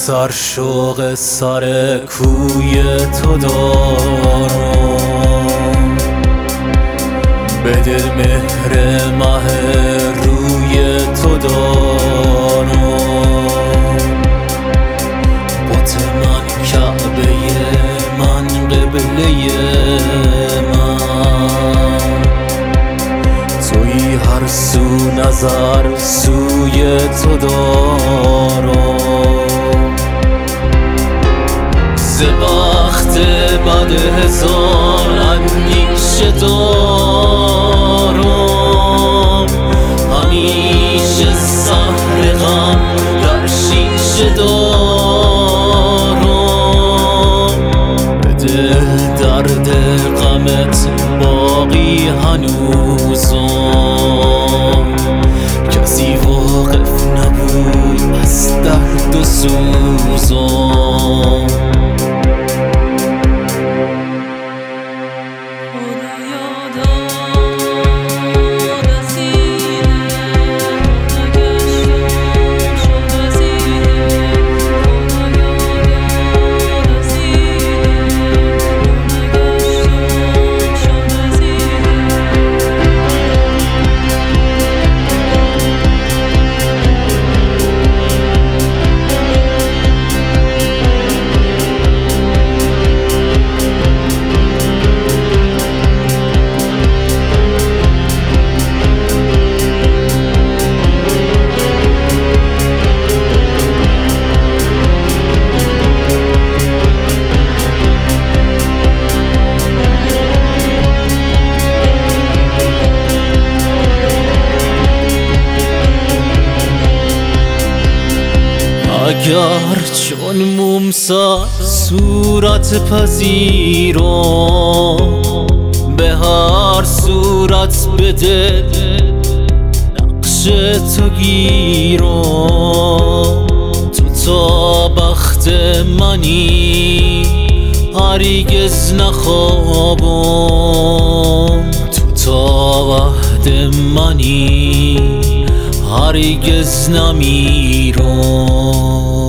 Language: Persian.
سرشوق سر کوی تو دارم، به دل مهر مه روی تو دارم. بت من کعبه من قبله من، توی هر سو نظر سوی تو دارم. ز بخت بد هزار اندیشه دارم، همیشه سحر غم در شیشه دارم. به دل درد غمت باقی هنوزم، کسی واقف نبود از درد و سوزم. اگر چون مومسا صورت پذیرم، به هر صورت به دل نقش تو گیرم. تو تا بخت منی هرگز نخوابم، تو تا وحد منی هرگز نمیرم.